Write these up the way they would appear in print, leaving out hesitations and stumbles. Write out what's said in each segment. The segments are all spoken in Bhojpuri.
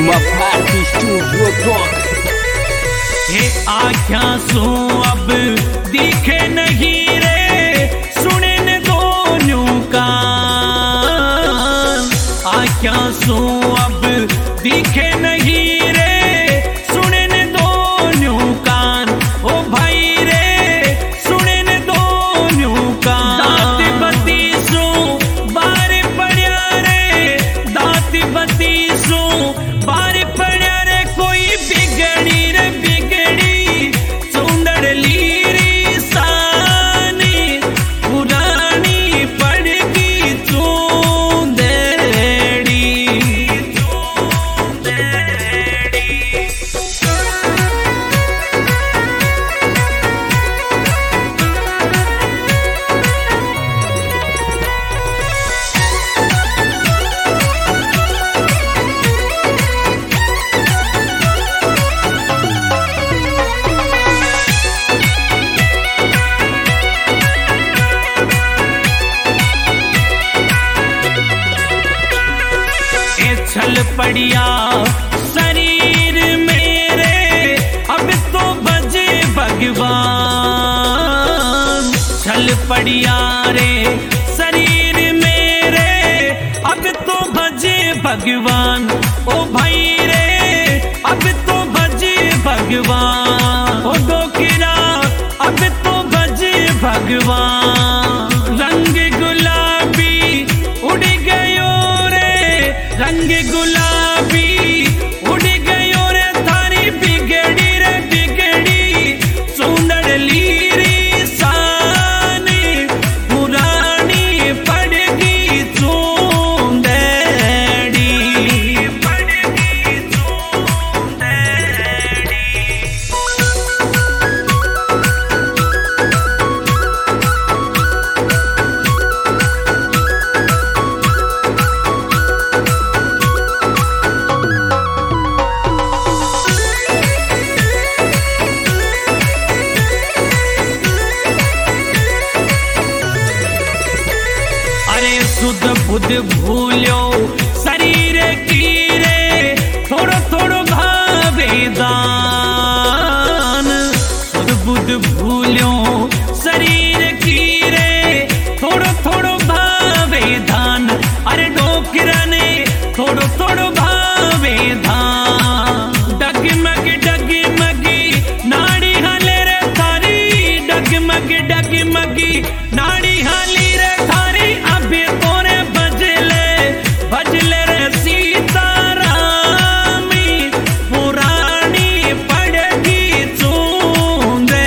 Mapati Studio Talk। ये आँखियाँ सो अब दिखे नहीं रे, सुने न दोनों कान। आँखियाँ सो अब दिखे नहीं रे, सुने न दोनों कान। ओ भाई रे सुने न दोनों कान। दाती बती सो बार पड़िया रे, दाती बती सो बार पड़िया रे, कोई बिगड़ी रे बिगड़ी सुंदर लीरी सानी पुरानी पड़गी चूंदड़ी। छल पड़िया शरीर मेरे, अब तो बजे भगवान। छल पड़िया रे शरीर मेरे, अब तो बजे भगवान। ओ भाई रे अब तो बजे भगवान। ओ डोकरा अब तो बजे भगवान। रंग गुलाबी उड़ गयो रे, रंग गुलाबी उड़ गयो रे, थारी बिगड़ी रे बिगड़ी सुंदर लीरी सानी पुरानी पड़गी चूंदड़ी। पड़गी चूंदड़ी। सुध बुध भूल्यो शरीर की रे, थोड़ो थोड़ो भावे दान। सुध बुध भूल्यो शरीर की रे, थोड़ो थोड़ो भावे दान। अरे डोकरा ने थोड़ो थोड़ो भावे दान। डगमग डगमगी नाड़ी हाले रे थारी, डगमग डगमगी नाड़ी हाली रे थारी। अभी तोरे बजले बजले रे सीतारामी, पुरानी पड़गी चूंदड़ी।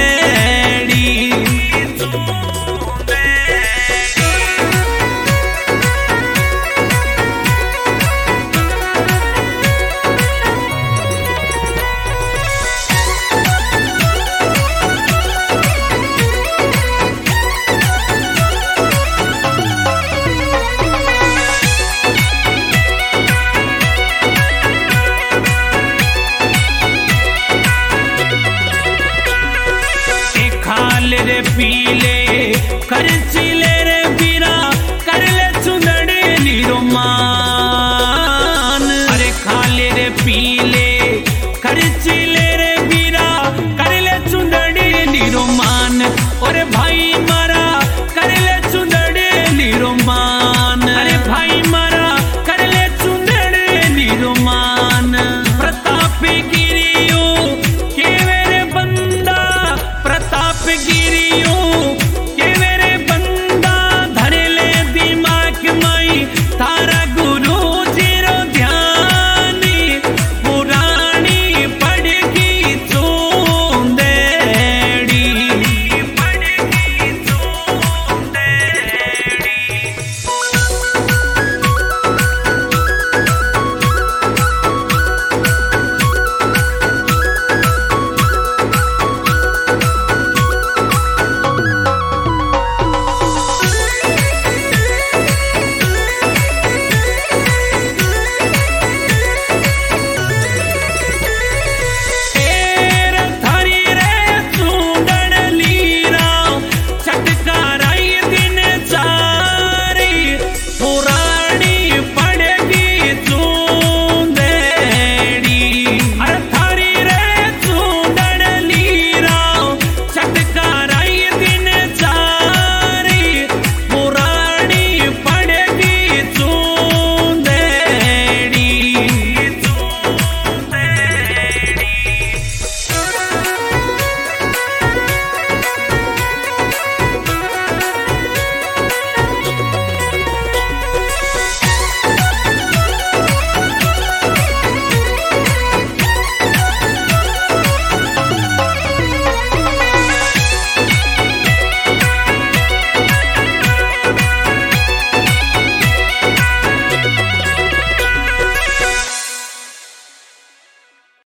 खाल रे पीले खर्चिले रे बीरा, कर ले चुंदड़ी लीरो मान। अरे खाले रे पीले